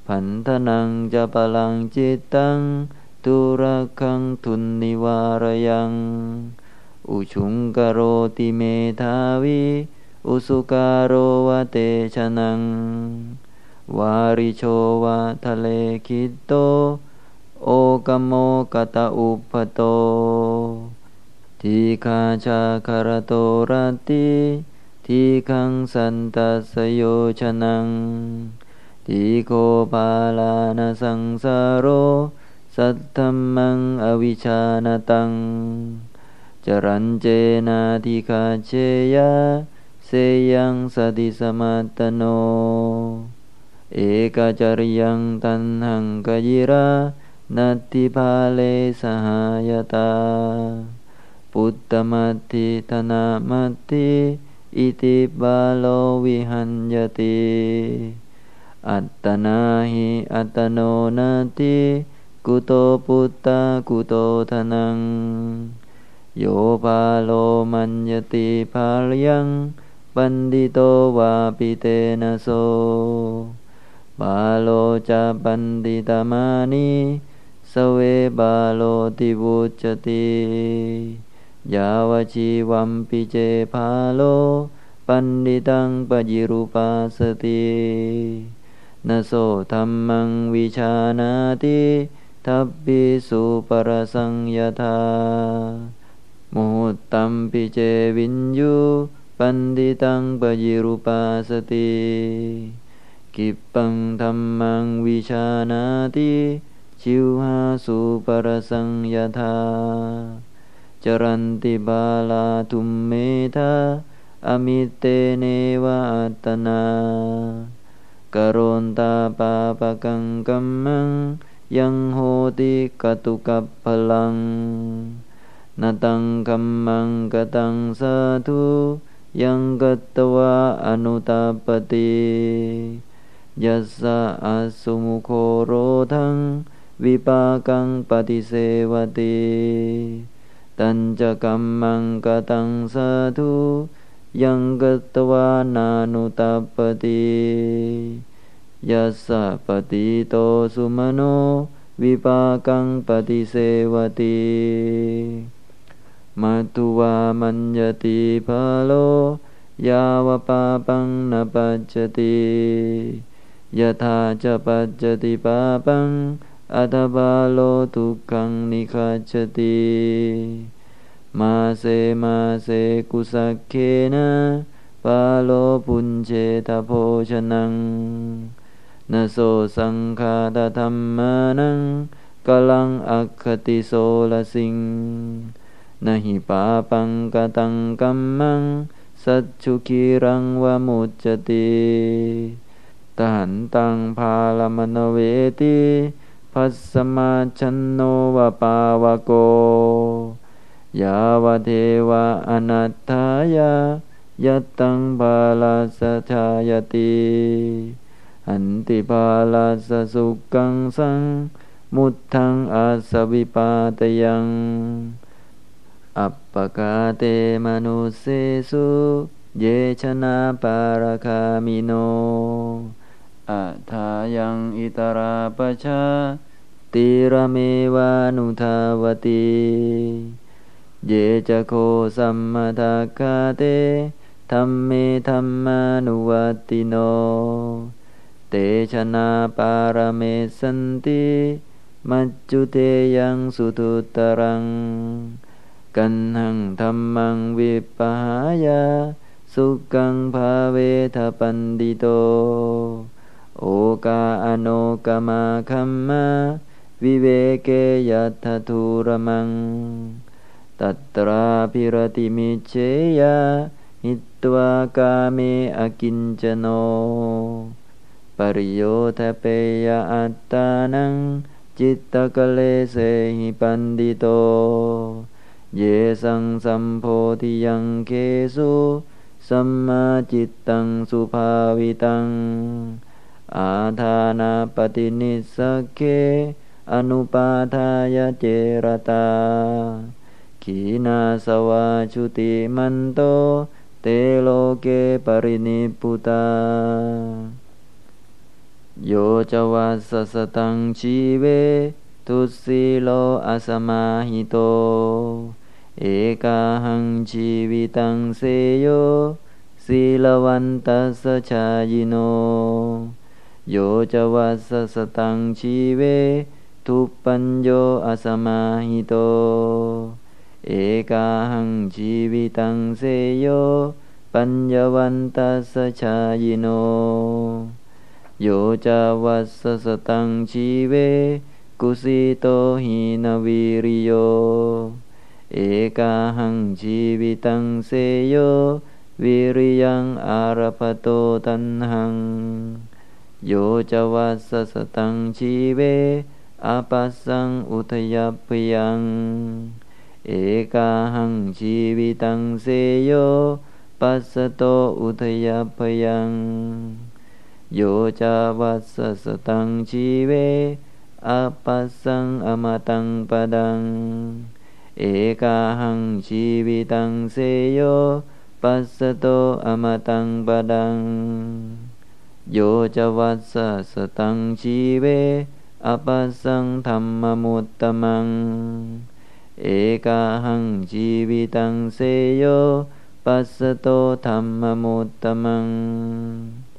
พันธนังจะปลังจิตตังตุระคังทุนนิวารยังอุชุงกโรติเมธาวิอุสุการโรวะเตชะนังวาริโชวะทะเลคิตโตโอกโมกตะอุปโตทีฆาชาคารโตรัตติทีขังสันตัสโยชนังทีโคปาลานะสังสารโรสัทธัมมังอวิชชานตังจรัญเจนาทิคาเชยะเสยังสติสมัตตโนเอกจริยังตันหังกยิรานัตติภาเลสหายตาปุตตมัตติธนามัตติอิติบาโลวิหัญญติอัตตนาหิอัตโนนาติกุโตปุตตะกุโตทนังโยภาโลมัญญติภาลยังปันดิโตวาปิเตนะโสบาโลจะปันดิตามานิสเวบาโลติวุจติยาวชีวัมปิเจภาโลปันดิตังปจิรุปัสสตินะโสธัมมังวิชานาติทัพพิสุปรสังยถามุตตัมปิเจวินยูปันดิตังปจิรุปัสสติกิปปังธัมมังวิชานาติชิวหาสุปรสังยถาจรันติบาลาทุมเมธาอมิเตเนวะอัตตนากโรนตาปาปะกังกัมมังยังโหติกตุกัปพลังนตังกัมมังกตังสาธุยังกัตตวะอนุตาปติยัสสะอสุมุโคโรทังวิปากังปฏิเสวติตัญจกัมมังกตังสาธุยังกัตตวานานุตาปติยัสสะปฏิโตสุมโนวิปากังปฏิเสวติมัตถุวามัญญติภาโลยาวปาปังนปัจจติยถาจะปัจจติปาปังอัตถบาโลทุกขังนิคัจฉติมาเสกุสักเขนะปาโลปุญเชตโภชนังนะโสสังฆาตธัมมานังกลังอัคคติโสลสิงนะหิปาปังกตังกัมมังสัจฉุคีรังวมุจจติตหันตังภาลมโนเวติภัสสมาชันโนวปาวโกยาวเทวะอนัตถายายัตตังภาลาสชายติอันติภาลาสสุกังสังมุตถังอาสวิปาตยังอัปปกาเตมนุสเสสุเยชนะปาราคามิโนอัฏฐายังอิตราปชาติระเมวานุทาวติเยจะโคสัมมาทัคคาเตธัมเมธัมมานุวัตติโนเตชนะปารเมสันติมัจจุเตยังสุทุตรังกันหังธัมมังวิปปหายาสุกังภาเวทปันดิโตโอกาอโนกามาคัมมาวิเวเกยัตถทูระมังตัตราภิรติมิเชยาหิตตวากาเมอกินจโนปริโยทะเปยอัตตานังจิตตกเลเสหิปันดิโตเยสังสัมโพธิยังเคสุสัมมาจิตตังสุภาวิตังอาทานาปฏินิสสกเขอนุปาทายเจรตาขีนาสวาชุติมันโตเตโลเกปรินิพพุตาโยจะวัสสตังชีเวทุสิโลอาสมาหิโตเอกาหังชีวิตังเสโยศีลวันตัสสะชายิโนโยจะวัสสตังชีเวทุปปัญโยอาสมาหิโตเอกาหังชีวิตังเสโยปัญญวันตัสสะชายิโนโยจะวัสสตังชีเวกุสิโตหินวิริโยเอกาหังชีวิตังเสโยวิริยังอารพโตตันหังโยจะวัสสตังชีเวอาปัสสังอุทยัพยังเอกาหังชีวิตังเสโยปัสสโตอุทยัพยังโยจะวัสสตังชีเวอาปัสสังอมตังปดังเอกาหังชีวิตังเสโยปัสสโตอมตังปดังโยจะวัสสตังชีเวอปัสสังธัมมมุตตมังเอกาหังชีวิตังเสโยปัสสโตธัมมมุตตมัง